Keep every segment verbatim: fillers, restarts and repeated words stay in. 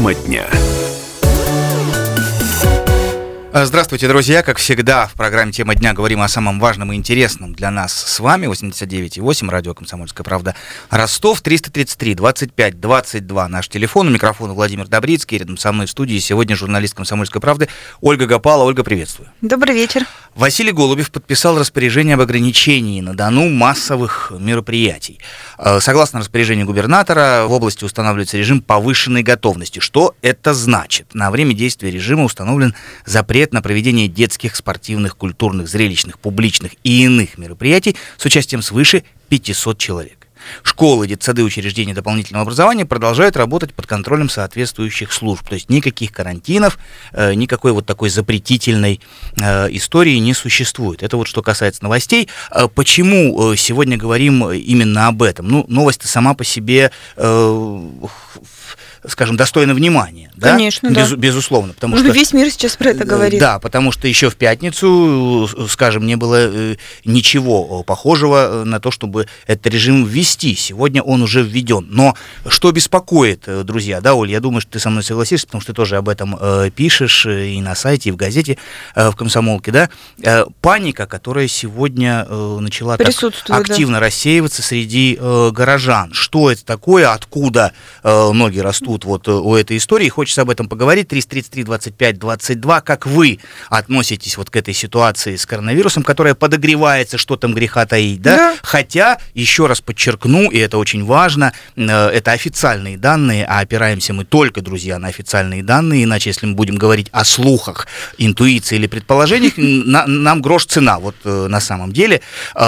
Тема дня. Здравствуйте, друзья! Как всегда, в программе «Тема дня» говорим о самом важном и интересном для нас с вами. восемьдесят девять и восемь, радио «Комсомольская правда», Ростов, триста тридцать три двадцать пять двадцать два, наш телефон. У микрофона Владимир Добрицкий, рядом со мной в студии сегодня журналист «Комсомольской правды» Ольга Гопала. Ольга, приветствую. Добрый вечер. Василий Голубев подписал распоряжение об ограничении на Дону массовых мероприятий. Согласно распоряжению губернатора, в области устанавливается режим повышенной готовности. Что это значит? На время действия режима установлен запрет на проведение детских, спортивных, культурных, зрелищных, публичных и иных мероприятий с участием свыше пятисот человек. Школы, детсады, учреждения дополнительного образования продолжают работать под контролем соответствующих служб. То есть никаких карантинов, э, никакой вот такой запретительной э, истории не существует. Это вот что касается новостей. Э, почему э, сегодня говорим именно об этом? Ну, новость сама по себе, э, скажем, достойна внимания. Конечно, да? Без, да. Безусловно. Потому ну, что, весь мир сейчас про это говорит. Да, потому что еще в пятницу, скажем, не было э, ничего похожего на то, чтобы этот режим ввести. Сегодня он уже введен. Но что беспокоит, друзья, да, Оль, я думаю, что ты со мной согласишься, потому что ты тоже об этом э, пишешь и на сайте, и в газете, э, в «Комсомолке», да, э, паника, которая сегодня э, начала так активно да. рассеиваться среди э, горожан. Что это такое, откуда э, ноги растут вот у этой истории? Хочется об этом поговорить. триста тридцать три двадцать пять двадцать два. Как вы относитесь вот к этой ситуации с коронавирусом, которая подогревается, что там греха таить, да? да. Хотя, еще раз подчеркну, и это очень важно, это официальные данные, а опираемся мы только, друзья, на официальные данные, иначе, если мы будем говорить о слухах, интуиции или предположениях, на, нам грош цена, вот на самом деле.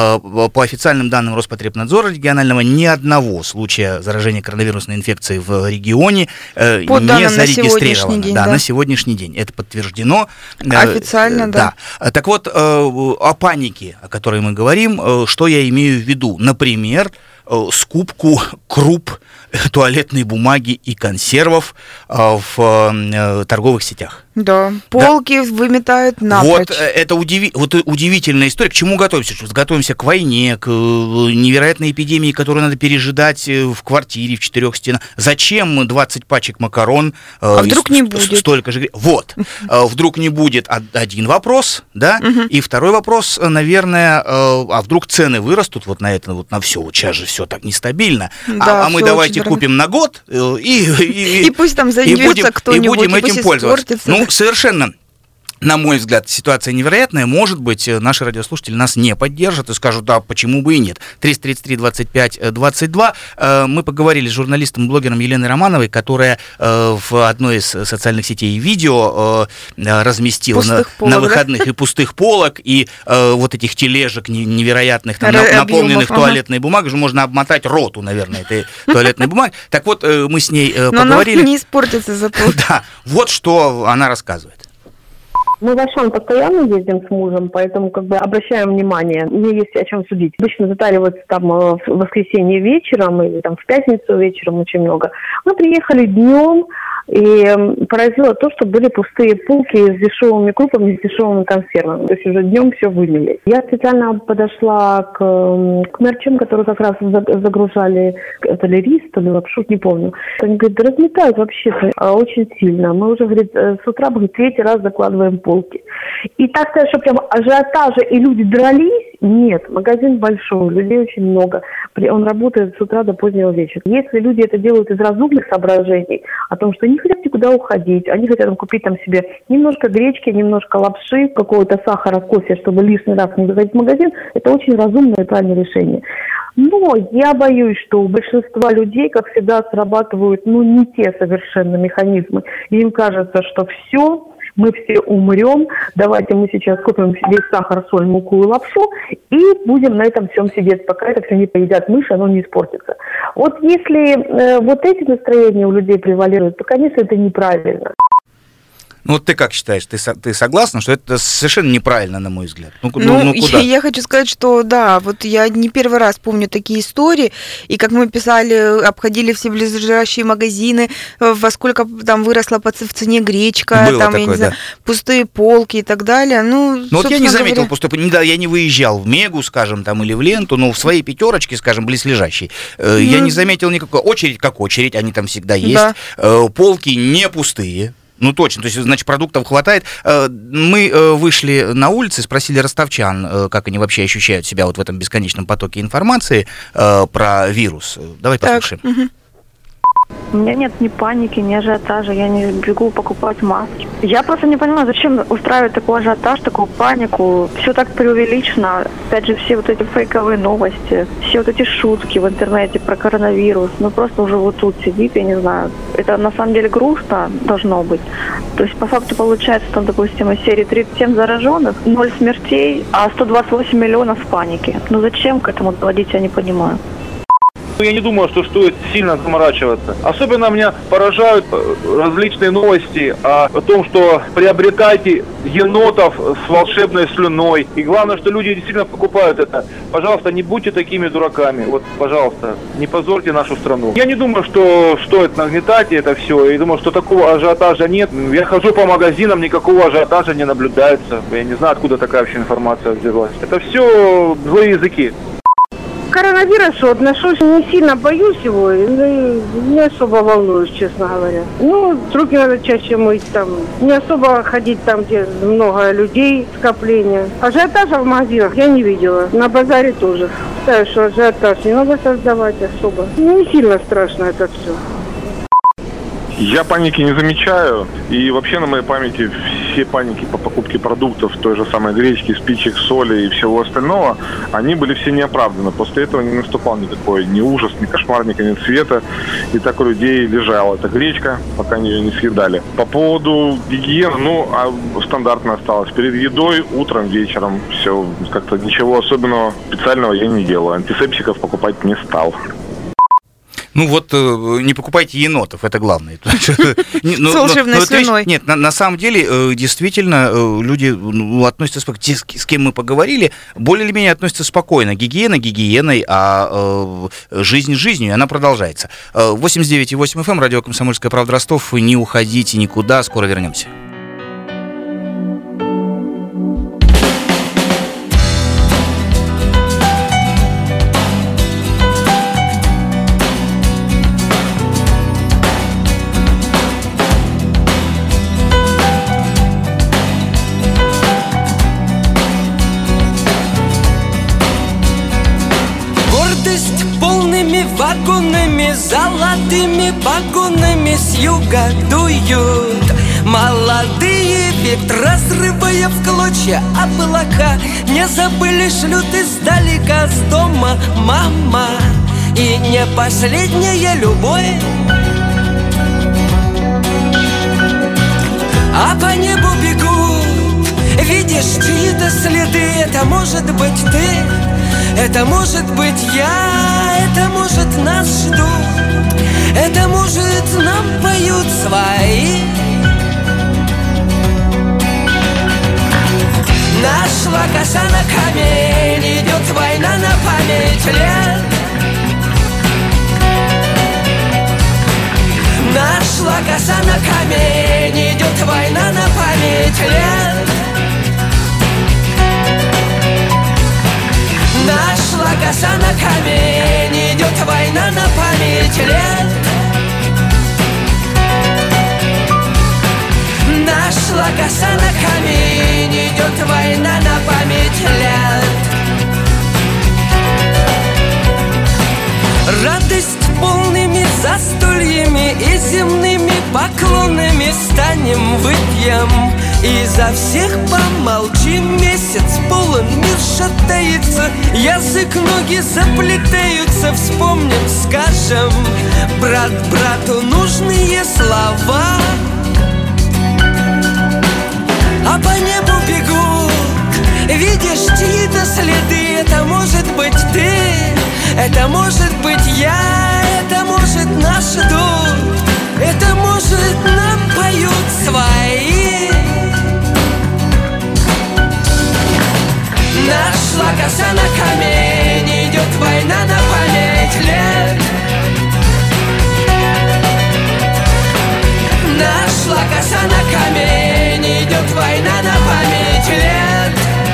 По официальным данным Роспотребнадзора регионального, ни одного случая заражения коронавирусной инфекцией в регионе по не зарегистрировано. День, да, да, на сегодняшний день. Это подтверждено. Официально, да. да. Так вот, о панике, о которой мы говорим, что я имею в виду? Например, скупку круп, туалетной бумаги и консервов в торговых сетях. Да, полки да. выметают напрочь. Вот это удиви... вот удивительная история. К чему готовимся? Что готовимся к войне, к невероятной эпидемии, которую надо пережидать в квартире, в четырех стенах. Зачем двадцать пачек макарон? А вдруг не будет? Столько же. Вот. Вдруг не будет один вопрос, да? И второй вопрос, наверное, а вдруг цены вырастут вот на это, вот на все. Вот сейчас же все так нестабильно. Да, а, а мы давайте купим на год и, и, и пусть там зайдется кто-нибудь, и будем этим пользоваться. Ну, совершенно, на мой взгляд, ситуация невероятная. Может быть, наши радиослушатели нас не поддержат и скажут, да, почему бы и нет. триста тридцать три двадцать пять двадцать два. Мы поговорили с журналистом-блогером Еленой Романовой, которая в одной из социальных сетей видео разместила на, полок, на выходных да? и пустых полок, и вот этих тележек невероятных, там, Р- наполненных объемов, туалетной ага. бумагой, же можно обмотать роту, наверное, этой туалетной бумаги. Так вот, мы с ней поговорили. Но она не испортится за полгода. Да, вот что она рассказывает. Мы в Ашан постоянно ездим с мужем, поэтому как бы обращаем внимание, мне есть о чем судить. Обычно затариваются там в воскресенье вечером или там в пятницу вечером очень много. Мы приехали днем, и поразило то, что были пустые полки с дешевыми крупами, с дешевыми консервами. То есть уже днем все вымели. Я специально подошла к, к мерчам, которые как раз загружали, это ли рис, то ли лапшу, не помню. Они говорят, да разметают вообще-то очень сильно. Мы уже, говорит, с утра, говорит, третий раз закладываем полки. И так сказать, что прям ажиотажа и люди дрались, нет. Магазин большой, людей очень много. Он работает с утра до позднего вечера. Если люди это делают из разумных соображений, о том, что не хотят никуда уходить, они хотят там, купить там себе немножко гречки, немножко лапши, какого-то сахара, кофе, чтобы лишний раз не заходить в магазин, это очень разумное и правильное решение. Но я боюсь, что у большинства людей, как всегда, срабатывают ну, не те совершенно механизмы. И им кажется, что все, мы все умрем, давайте мы сейчас купим себе сахар, соль, муку и лапшу и будем на этом всем сидеть, пока это все не поедят мыши, оно не испортится. Вот если э, вот эти настроения у людей превалируют, то, конечно, это неправильно. Ну вот ты как считаешь, ты, ты согласна, что это совершенно неправильно, на мой взгляд? Ну, ну, ну куда? Я, я хочу сказать, что да, вот я не первый раз помню такие истории, и как мы писали, обходили все ближайшие магазины, во сколько там выросла в цене гречка, Было там, такое, я не знаю, да. пустые полки и так далее. Ну, ну вот я не заметил говоря... пустой, да, я не выезжал в Мегу, скажем, там, или в Ленту, но в своей пятерочке, скажем, близлежащей, mm-hmm. я не заметил никакой очередь, как очередь, они там всегда есть, да. Полки не пустые. Ну, точно, то есть, значит, продуктов хватает. Мы вышли на улицы, спросили ростовчан, как они вообще ощущают себя вот в этом бесконечном потоке информации про вирус. Давай послушаем. Так. У меня нет ни паники, ни ажиотажа, я не бегу покупать маски. Я просто не понимаю, зачем устраивать такой ажиотаж, такую панику. Все так преувеличено. Опять же, все вот эти фейковые новости, все вот эти шутки в интернете про коронавирус. Ну, просто уже вот тут сидит, я не знаю. Это на самом деле грустно должно быть. То есть, по факту, получается, там, допустим, из серии тридцать семь зараженных, ноль смертей, а сто двадцать восемь миллионов в панике. Ну, зачем к этому доводить, я не понимаю. Я не думаю, что стоит сильно заморачиваться. Особенно меня поражают различные новости о том, что приобретайте енотов с волшебной слюной. И главное, что люди действительно покупают это. Пожалуйста, не будьте такими дураками. Вот, пожалуйста, не позорьте нашу страну. Я не думаю, что стоит нагнетать это все. Я думаю, что такого ажиотажа нет. Я хожу по магазинам, никакого ажиотажа не наблюдается. Я не знаю, откуда такая вообще информация взялась. Это все злые языки. К коронавирусу отношусь, не сильно боюсь его, не особо волнуюсь, честно говоря. Ну, руки надо чаще мыть, там, не особо ходить там, где много людей, скопления. Ажиотажа в магазинах я не видела, на базаре тоже. Считаю, что ажиотаж не надо создавать особо. Не сильно страшно это все. Я паники не замечаю, и вообще на моей памяти все паники по покупке продуктов, той же самой гречки, спичек, соли и всего остального, они были все неоправданы. После этого не наступал никакой ни ужас, ни кошмар, ни конец света, и так у людей лежала эта гречка, пока они ее не съедали. По поводу гигиены, ну, а стандартно осталось. Перед едой, утром, вечером, все, как-то ничего особенного, специального я не делаю. Антисептиков покупать не стал. Ну вот, не покупайте енотов, это главное. С волшебной слюной. Нет, на самом деле, действительно, люди относятся спокойно. С кем мы поговорили, более или менее относятся спокойно. Гигиена гигиеной, а жизнь жизнью, она продолжается. восемьдесят девять и восемь эф эм, радио «Комсомольская правда» Ростов. Не уходите никуда, скоро вернемся. Вагонами, золотыми погонами с юга дуют молодые ветры, разрывая в клочья облака. Не забыли, шлют издалека с дома мама. И не последняя любовь, а по небу бегут, видишь чьи-то следы. Это может быть ты, это может быть я, это может нас ждут, это может нам поют свои. Нашла коса на камень, идет война на память лет. Нашла коса на камень, идет война на память лет. Нашла коса на камень, идет война на память лет. Нашла коса на камень, идет война на память лет. Радость полными застольями и земными поклонами станем, выпьем и за всех помолчим. Месяц полон, мир шатается, язык, ноги заплетаются. Вспомним, скажем брат брату нужные слова. А по небу бегут, видишь чьи-то следы. Это может быть ты, это может быть я, это может нас ждут, это может нам поют свои. на камень, идет война на память лет. Нашла коса на камень, идет война на память лет.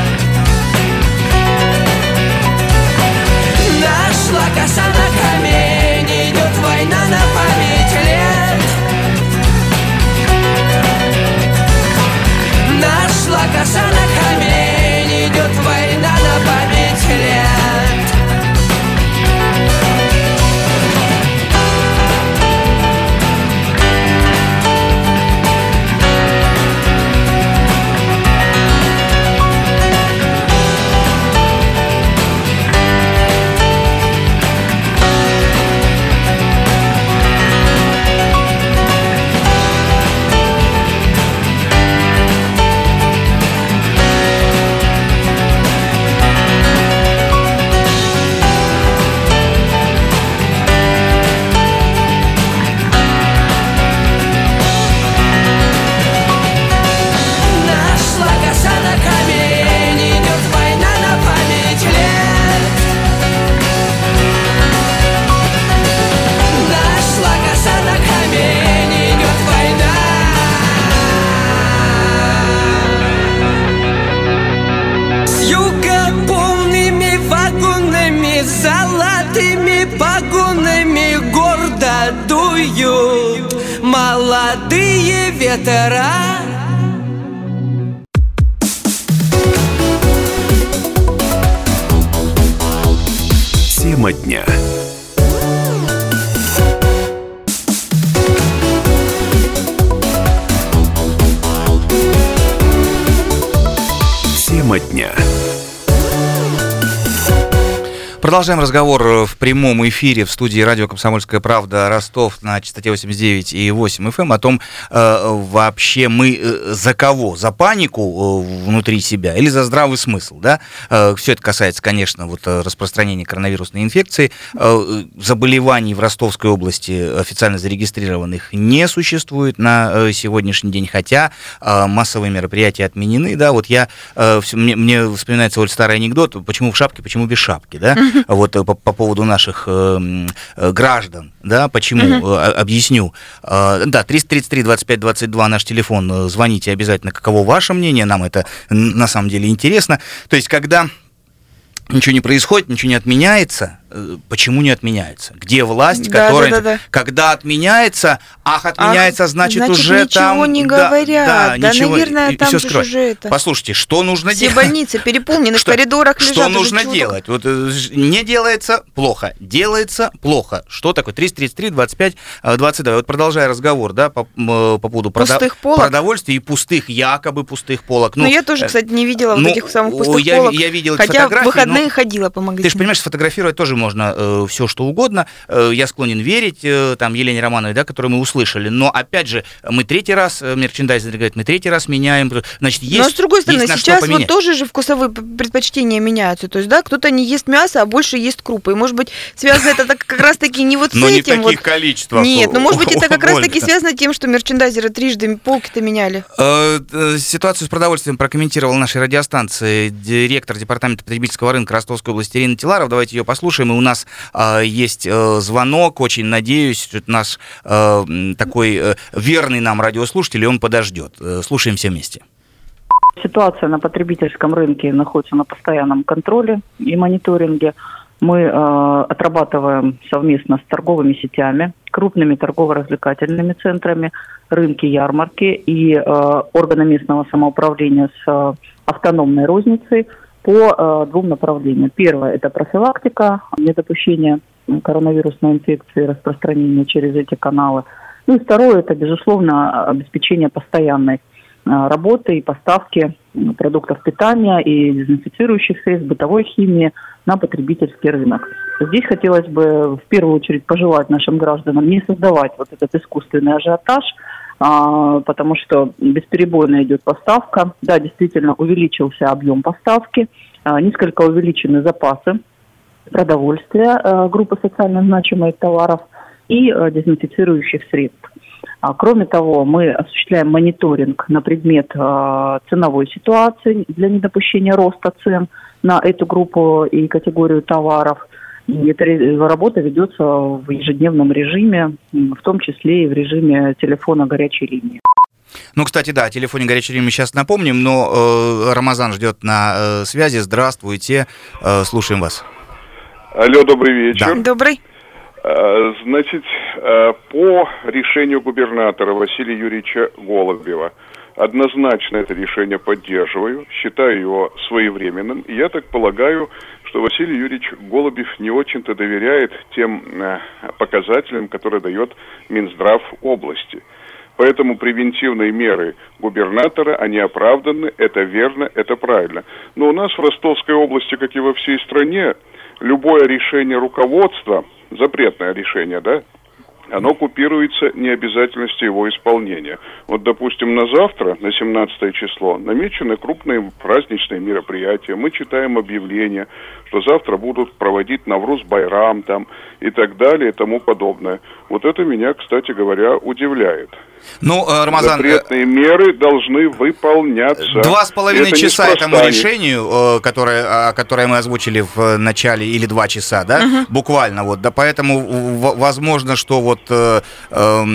Нашла коса на камень, идет война на память лет. Нашла коса на камень, идет война на память лет. Молодые ветра. Тема дня. Тема дня. Продолжаем разговор в прямом эфире в студии радио «Комсомольская правда» Ростов на частоте восемьдесят девять и восемь эф эм о том, э, вообще мы э, за кого? За панику э, внутри себя или за здравый смысл, да? Э, все это касается, конечно, вот, распространения коронавирусной инфекции. Э, заболеваний в Ростовской области официально зарегистрированных не существует на э, сегодняшний день, хотя э, массовые мероприятия отменены, да? Вот я, э, все, мне, мне вспоминается вот старый анекдот, почему в шапке, почему без шапки, да? Вот по, по поводу наших э, э, граждан, да, почему, uh-huh. э, объясню. Э, да, триста тридцать три двадцать пять двадцать два наш телефон, звоните обязательно, каково ваше мнение, нам это на самом деле интересно. То есть, когда ничего не происходит, ничего не отменяется, почему не отменяется? Где власть, да, которая... Да, да, да. Когда отменяется, ах, отменяется, ах, значит, значит, уже ничего там... ничего не говорят. Да, да, да ничего, наверное, и, там и же уже это... Послушайте, что нужно Все делать? Все больницы переполнены, в коридорах лежат. Что нужно делать? Вот, не делается – плохо, делается – плохо. Что такое? триста тридцать три двадцать пять двадцать два. Вот продолжая разговор, да, по, по поводу пустых прода- продовольствия и пустых, якобы пустых полок. Ну, ну я тоже, кстати, не видела ну, вот этих самых пустых я, полок. Я видел хотя фотографии. в выходные но... ходила по магазину. Ты же понимаешь, сфотографировать тоже можно э, все, что угодно. Э, я склонен верить э, там Елене Романовой, да, которую мы услышали. Но, опять же, мы третий раз, э, мерчендайзер говорит, мы третий раз меняем. Значит, есть, но, с другой стороны, сейчас вот поменять. тоже же вкусовые предпочтения меняются. То есть, да, кто-то не ест мясо, а больше ест крупы. И, может быть, связано это так, как раз-таки не вот с но этим. Но не в таких вот... количествах. Нет, ну, может быть, это как раз-таки связано с тем, что мерчендайзеры трижды полки-то меняли. Э, ситуацию с продовольствием прокомментировал на нашей радиостанции директор департамента потребительского рынка Ростовской области Ирина Тиларов. Давайте ее послушаем. И у нас э, есть э, звонок. Очень надеюсь, что это наш э, такой э, верный нам радиослушатель, и он подождет. Э, слушаем все вместе. Ситуация на потребительском рынке находится на постоянном контроле и мониторинге. Мы э, отрабатываем совместно с торговыми сетями, крупными торгово-развлекательными центрами, рынки, ярмарки и э, органами местного самоуправления с э, автономной розницей по э, двум направлениям. Первое – это профилактика, недопущение коронавирусной инфекции, распространения через эти каналы. Ну и второе – это, безусловно, обеспечение постоянной работы и поставки продуктов питания и дезинфицирующих средств, бытовой химии на потребительский рынок. Здесь хотелось бы в первую очередь пожелать нашим гражданам не создавать вот этот искусственный ажиотаж, а, потому что бесперебойно идет поставка. Да, действительно увеличился объем поставки, а, несколько увеличены запасы продовольствия, а, группы социально значимых товаров и а, дезинфицирующих средств. Кроме того, мы осуществляем мониторинг на предмет ценовой ситуации для недопущения роста цен на эту группу и категорию товаров. И эта работа ведется в ежедневном режиме, в том числе и в режиме телефона горячей линии. Ну, кстати, да, о телефоне горячей линии мы сейчас напомним, но э, Рамазан ждет на э, связи. Здравствуйте, э, слушаем вас. Алло, добрый вечер. Да. Добрый. Значит, по решению губернатора Василия Юрьевича Голубева, однозначно это решение поддерживаю, считаю его своевременным. И я так полагаю, что Василий Юрьевич Голубев не очень-то доверяет тем показателям, которые дает Минздрав области. Поэтому превентивные меры губернатора, они оправданы, это верно, это правильно. Но у нас в Ростовской области, как и во всей стране, любое решение руководства, запретное решение, да, оно купируется необязательностью его исполнения. Вот, допустим, на завтра, на семнадцатое число, намечены крупные праздничные мероприятия. Мы читаем объявления, что завтра будут проводить Навруз-Байрам там и так далее и тому подобное. Вот это меня, кстати говоря, удивляет. Ну, Рамазан... Запретные меры должны выполняться. Два с половиной это часа этому решению, которое, которое мы озвучили в начале, или два часа, да, угу. буквально, вот, да, поэтому возможно, что вот э, э,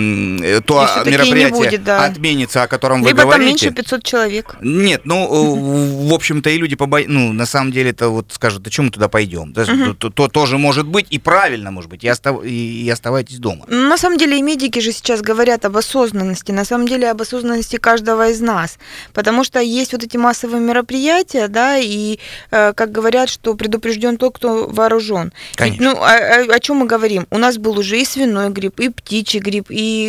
то Если мероприятие будет, да. отменится, о котором Либо вы говорите. Либо там меньше пятьсот человек. Нет, ну, в общем-то, и люди побоятся, ну, на самом деле, это вот скажут, а чем мы туда пойдем? Угу. То, то тоже может быть, и правильно может быть, и, остав... и оставайтесь дома. На самом деле, и медики же сейчас говорят об осознанности. На самом деле об осознанности каждого из нас, потому что есть вот эти массовые мероприятия, да, и э, как говорят, что предупрежден тот, кто вооружен. Конечно. Ведь, ну, о, о чем мы говорим? У нас был уже и свиной грипп, и птичий грипп,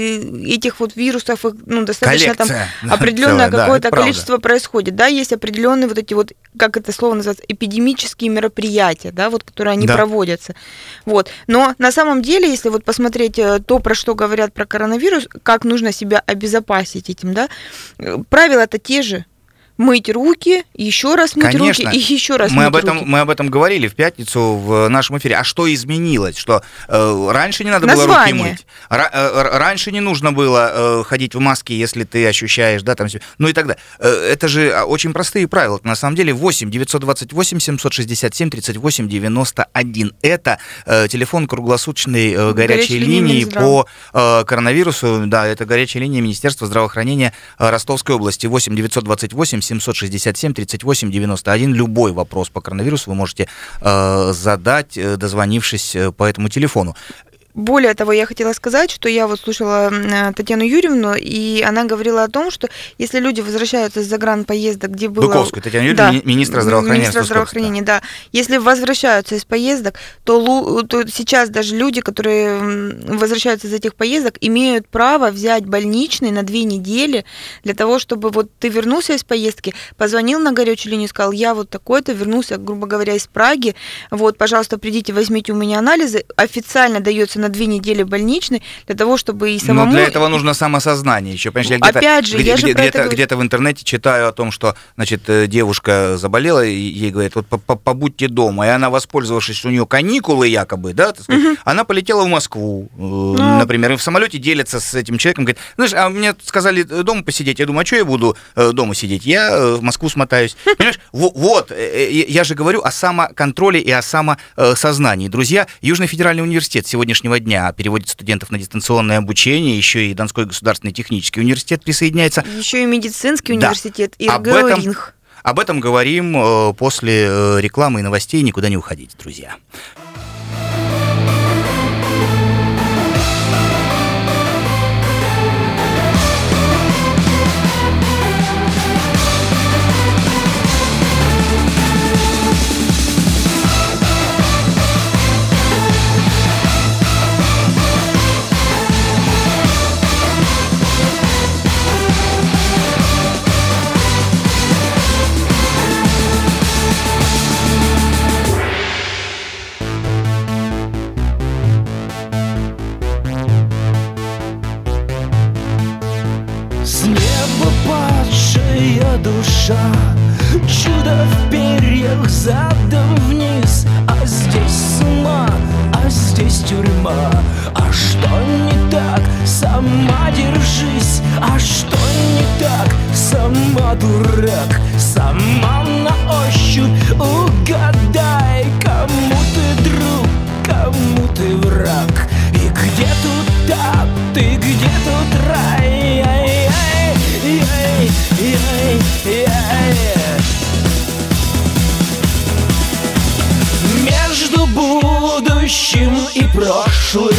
и этих вот вирусов, ну, достаточно коллекция, там определенное целое, какое-то да, количество происходит, да, есть определенные вот эти вот, как это слово называется, эпидемические мероприятия, да, вот, которые они да. проводятся, вот. Но на самом деле, если вот посмотреть то, про что говорят про коронавирус, как нужно себя обезопасить этим, да, правила-то те же. Мыть руки, еще раз мыть Конечно. руки и еще раз мы мыть об этом, руки. Мы об этом говорили в пятницу в нашем эфире. А что изменилось? Что э, раньше не надо Название. было руки мыть. Р- э, раньше не нужно было э, ходить в маске, если ты ощущаешь, да, там, ну и так далее. Э, это же очень простые правила. На самом деле восемь девятьсот двадцать восемь семьсот шестьдесят семь тридцать восемь девяносто один. Это э, телефон круглосуточной э, горячей, горячей линии по э, коронавирусу. Да, это горячая линия Министерства здравоохранения э, Ростовской области. восемь девятьсот двадцать восемь семьсот шестьдесят семь тридцать восемь девяносто один. Любой вопрос по коронавирусу вы можете э, задать, э, дозвонившись э, по этому телефону. Более того, я хотела сказать, что я вот слушала Татьяну Юрьевну, и она говорила о том, что если люди возвращаются из загранпоездок, где было... Быковскую, Татьяна Юрьевна, да, министра здравоохранения. Министра здравоохранения, да. Если возвращаются из поездок, то, то сейчас даже люди, которые возвращаются из этих поездок, имеют право взять больничный на две недели для того, чтобы вот ты вернулся из поездки, позвонил на горячую линию, сказал, я вот такой-то, вернулся, грубо говоря, из Праги, вот, пожалуйста, придите, возьмите у меня анализы, официально дается на две недели больничный для того, чтобы и самому... Но для этого нужно самосознание еще. Понимаешь, я где-то, Опять же, где, я где, же где-то, это... где-то в интернете читаю о том, что, значит, девушка заболела, и ей говорят, вот побудьте дома. И она, воспользовавшись, что у нее каникулы якобы, да, так сказать, угу. она полетела в Москву, ну... например, и в самолете делится с этим человеком, говорит, знаешь, а мне сказали дома посидеть. Я думаю, а что я буду дома сидеть? Я в Москву смотаюсь. Понимаешь, вот, я же говорю о самоконтроле и о самосознании. Друзья, Южный федеральный университет сегодняшнего дня переводит студентов на дистанционное обучение, еще и Донской государственный технический университет присоединяется. Еще и медицинский да. университет, и об этом, РИНХ. Об этом говорим после рекламы и новостей. Никуда не уходите, друзья. Душа, чудо в перьях задом вниз, а здесь ума, а здесь тюрьма. А что не так, сама держи. будущим и прошлым,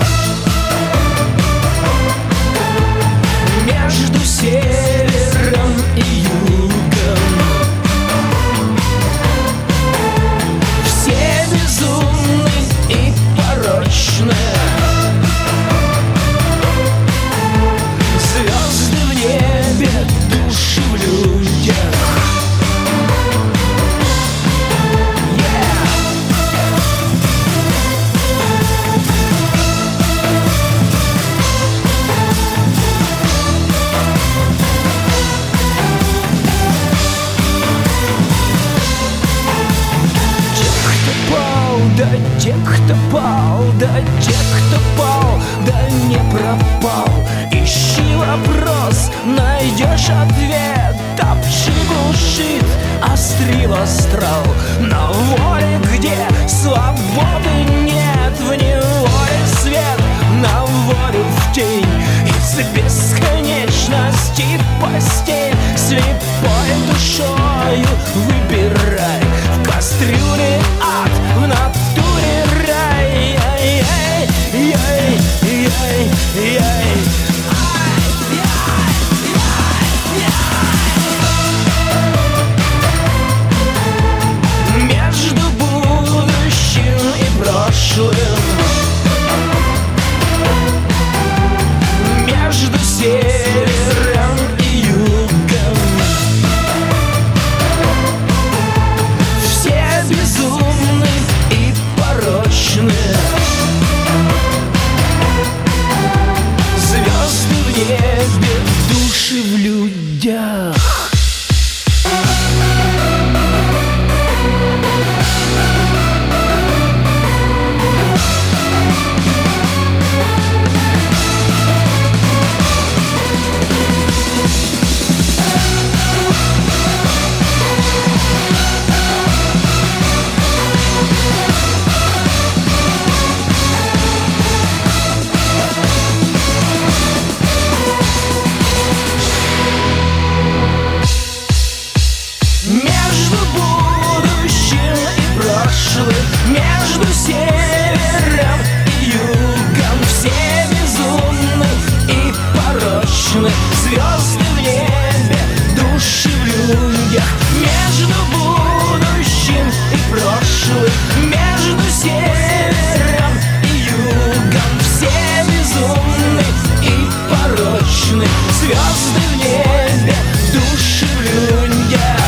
между севером и югом. Все безумны и порочны, звезды в небе, души в людях. Да те, кто пал, да те, кто пал, да не пропал. Ищи вопрос, найдешь ответ. Топчи глушит, остри вострал. На воле, где свободы нет, в неволе свет, на волю в тень. Из бесконечности постель, слепой душою выбирай. В кастрюле ад, в натуре рай. Ай-яй-яй-яй-яй. Между будущим и прошлым, между севером и югом. Все безумны и порочны, звезды в небе, души в людях. Между севером и югом. Все безумны и порочны, звезды в небе, души в людях. Между будущим и прошлым, между севером и югом. Все безумны и порочны, звезды в небе, души в людях.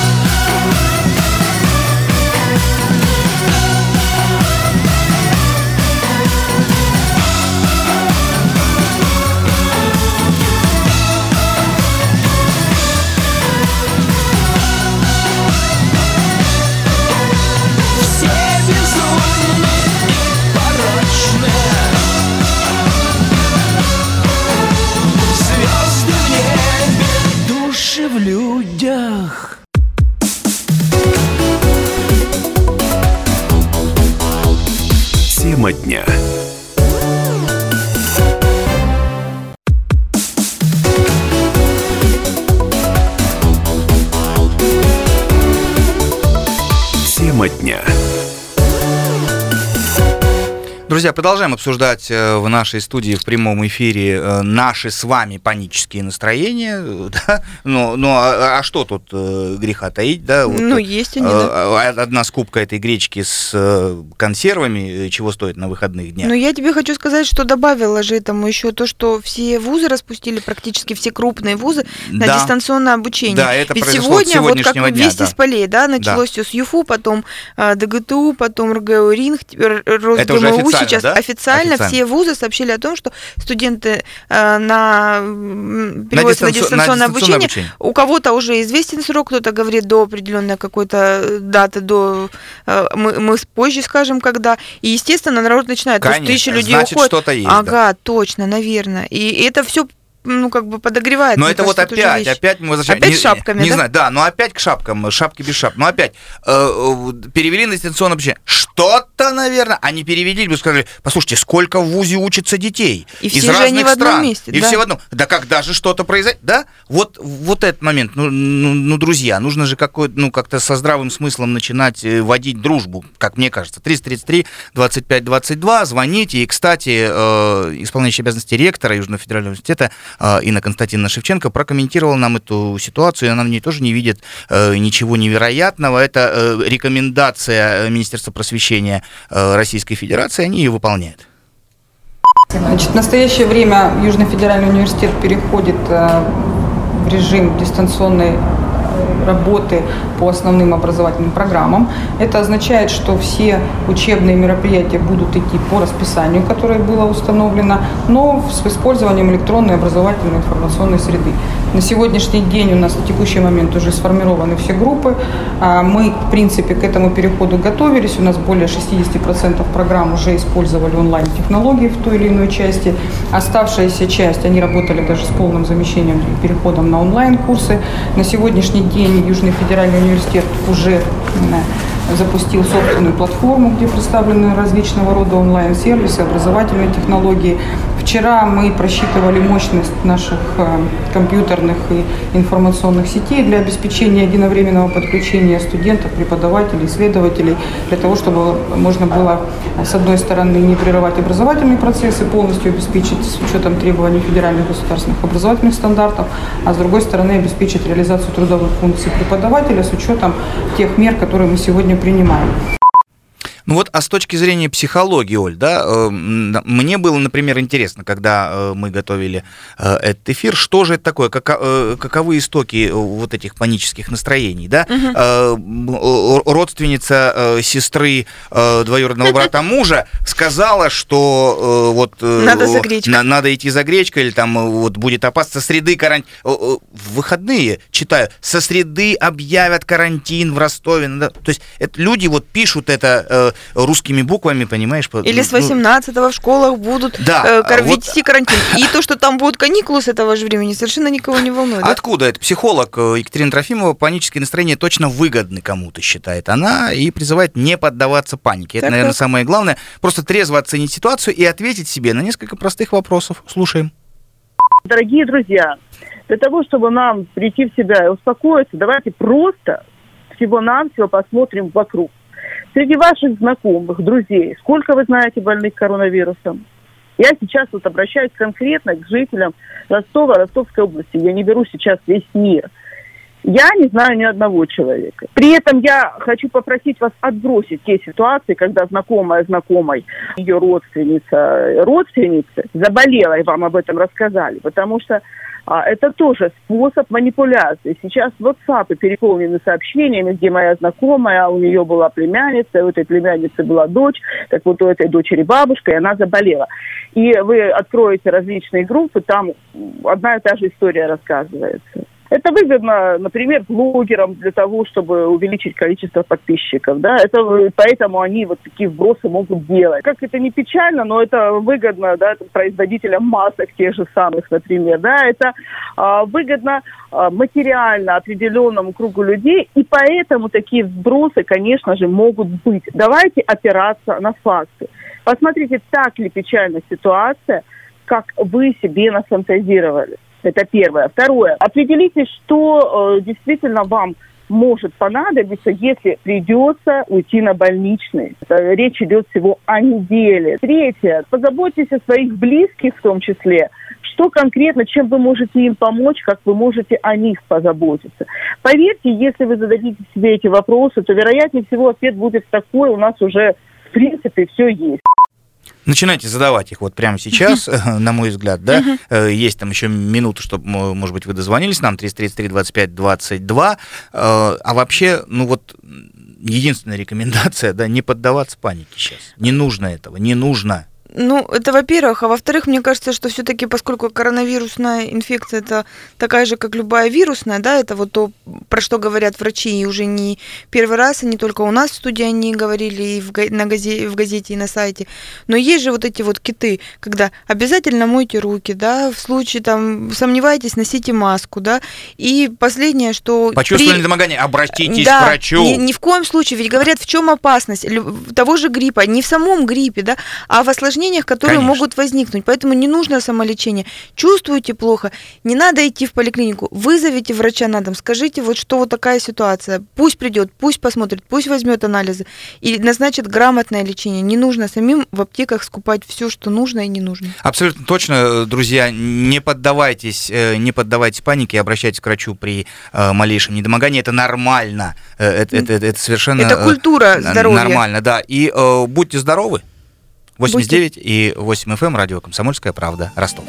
В людях. Тема дня. Тема дня. Друзья, продолжаем обсуждать в нашей студии в прямом эфире наши с вами панические настроения, да? но, но а, а что тут греха таить, да? Вот, ну, есть они, да. Одна скупка этой гречки с консервами, чего стоит на выходных днях. Ну, я тебе хочу сказать, что добавила же этому еще то, что все вузы распустили, практически все крупные вузы, на да. дистанционное обучение. Да, это Ведь произошло сегодня, вот как дня, вместе да. с полей, да, началось да. все с ЮФУ, потом ДГТУ, потом РГУ РИНГ, РосГМУ. Сейчас да? официально, официально все вузы сообщили о том, что студенты э, на, переводятся на, дистанци... на дистанционное обучение. обучение. У кого-то уже известен срок, кто-то говорит до определенной какой-то даты, до э, мы, мы позже скажем, когда. И, естественно, народ начинает. Конечно, тысячи людей значит, уходят. Что-то есть, ага, да. точно, наверное. И это все ну, как бы подогревает. Но это вот опять, опять мы возвращаемся. Опять шапками, не, не да? знаю, да, но опять к шапкам, шапки без шап. Но опять, э, перевели на дистанционное обучение. Что-то, наверное, они перевели, бы сказали, послушайте, сколько в ВУЗе учатся детей и из все разных же они в одном стран. месте, и да. все в одном. Да когда же что-то произойдет, да? Вот, вот этот момент, ну, ну, ну, друзья, нужно же какой, ну, как-то со здравым смыслом начинать водить дружбу, как мне кажется. триста тридцать три двадцать пять двадцать два, звоните. И, кстати, э, исполняющий обязанности ректора Южного федерального университета э, Инна Константиновна Шевченко прокомментировала нам эту ситуацию, и она в ней тоже не видит э, ничего невероятного. Это э, рекомендация Министерства просвещения э, Российской Федерации, они ее выполняют. Значит, в настоящее время Южный федеральный университет переходит э, в режим дистанционной работы по основным образовательным программам. Это означает, что все учебные мероприятия будут идти по расписанию, которое было установлено, но с использованием электронной образовательной информационной среды. На сегодняшний день у нас на текущий момент уже сформированы все группы. Мы, в принципе, к этому переходу готовились. У нас более шестьдесят процентов программ уже использовали онлайн-технологии в той или иной части. Оставшаяся часть, они работали даже с полным замещением и переходом на онлайн-курсы. На сегодняшний день Южный федеральный университет уже запустил собственную платформу, где представлены различного рода онлайн-сервисы, образовательные технологии. Вчера мы просчитывали мощность наших компьютерных и информационных сетей для обеспечения единовременного подключения студентов, преподавателей, исследователей, для того, чтобы можно было, с одной стороны, не прерывать образовательные процессы, полностью обеспечить с учетом требований федеральных государственных образовательных стандартов, а с другой стороны, обеспечить реализацию трудовых функций преподавателя с учетом тех мер, которые мы сегодня принимаем. Ну вот, а с точки зрения психологии, Оль, да, э, мне было, например, интересно, когда э, мы готовили э, этот эфир, что же это такое, как, э, каковы истоки вот этих панических настроений, да? Угу. Э, родственница э, сестры э, двоюродного брата мужа сказала, что э, вот э, надо за гречкой. На, надо идти за гречкой, или там э, вот будет опасно, со среды карантин. Э, э, в выходные, читаю, со среды объявят карантин в Ростове. Да? То есть это люди вот пишут это э, русскими буквами, понимаешь? Или с восемнадцатого в школах будут да, э, ввести вот... карантин. И то, что там будут каникулы с этого же времени, совершенно никого не волнует. Откуда? Это психолог Екатерина Трофимова. Панические настроения точно выгодны кому-то, считает она, и призывает не поддаваться панике. Это, так, наверное, так. самое главное. Просто трезво оценить ситуацию и ответить себе на несколько простых вопросов. Слушаем. Дорогие друзья, для того, чтобы нам прийти в себя и успокоиться, давайте просто всего-навсего посмотрим вокруг. Среди ваших знакомых, друзей, сколько вы знаете больных коронавирусом? Я сейчас вот обращаюсь конкретно к жителям Ростова, Ростовской области. Я не беру сейчас весь мир. Я не знаю ни одного человека. При этом я хочу попросить вас отбросить те ситуации, когда знакомая знакомой, ее родственница, родственница заболела, и вам об этом рассказали. Потому что а, это тоже способ манипуляции. Сейчас WhatsApp переполнены сообщениями, где моя знакомая, у нее была племянница, у этой племянницы была дочь, так вот у этой дочери бабушка, и она заболела. И вы откроете различные группы, там одна и та же история рассказывается. Это выгодно, например, блогерам для того, чтобы увеличить количество подписчиков, да, это, поэтому они вот такие вбросы могут делать. Как это не печально, но это выгодно, да, производителям масок тех же самых, например, да, это а, выгодно а, материально определенному кругу людей, и поэтому такие вбросы, конечно же, могут быть. Давайте опираться на факты. Посмотрите, так ли печальна ситуация, как вы себе нафантазировали. Это первое. Второе. Определитесь, что э, действительно вам может понадобиться, если придется уйти на больничный. Это, речь идет всего о неделе. Третье. Позаботьтесь о своих близких в том числе. Что конкретно, чем вы можете им помочь, как вы можете о них позаботиться. Поверьте, если вы зададите себе эти вопросы, то, вероятнее всего, ответ будет такой. У нас уже, в принципе, все есть. Начинайте задавать их вот прямо сейчас, uh-huh. на мой взгляд, да. Uh-huh. Есть там еще минута, чтобы, может быть, вы дозвонились нам, триста тридцать три двадцать пять двадцать два. А вообще, ну вот, единственная рекомендация, да, не поддаваться панике сейчас. Не нужно этого, не нужно. Ну, это во-первых. А во-вторых, мне кажется, что все-таки, поскольку коронавирусная инфекция это такая же, как любая вирусная, да, это вот то, про что говорят врачи, и уже не первый раз, и не только у нас в студии они говорили, и в, на газете, в газете, и на сайте. Но есть же вот эти вот киты, когда обязательно мойте руки, да, в случае там сомневаетесь, носите маску, да, и последнее, что... Почувствовали при... недомогание, обратитесь да, к врачу. Ни, ни в коем случае, ведь говорят, в чем опасность того же гриппа, не в самом гриппе, да, а в осложнениях, которые Конечно. Могут возникнуть. Поэтому не нужно самолечение. Чувствуете плохо, не надо идти в поликлинику, вызовите врача на дом, скажите, вот что вот такая ситуация, пусть придет, пусть посмотрит, пусть возьмет анализы и назначит грамотное лечение. Не нужно самим в аптеках скупать все, что нужно и не нужно. Абсолютно точно, друзья, не поддавайтесь, не поддавайтесь панике, обращайтесь к врачу при малейшем недомогании. Это нормально, это, это, это совершенно это культура здоровья. Нормально, да. И э, будьте здоровы. восемьдесят девять и восемь эф эм, радио «Комсомольская правда», Ростов.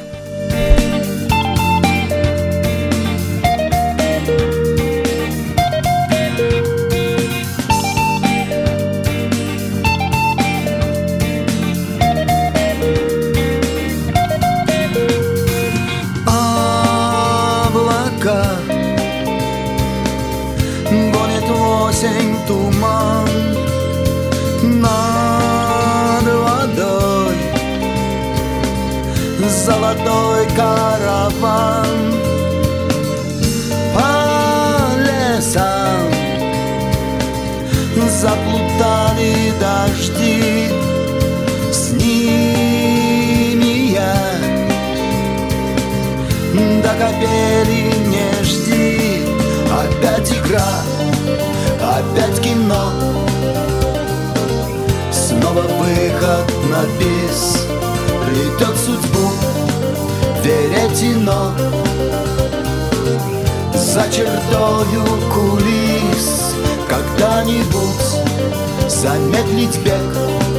Облака, гонит в осень туман над водой, золотой караван по лесам, заплутали дожди, с ними я до капели не жди. Опять игра, опять кино, снова выход на бис. Плетет судьбу веретено за чертою кулис. Когда-нибудь замедлить бег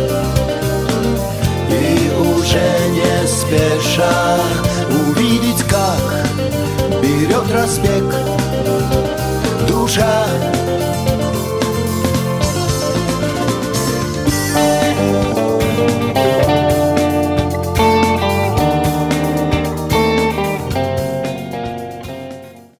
и уже не спеша увидеть, как берет разбег душа.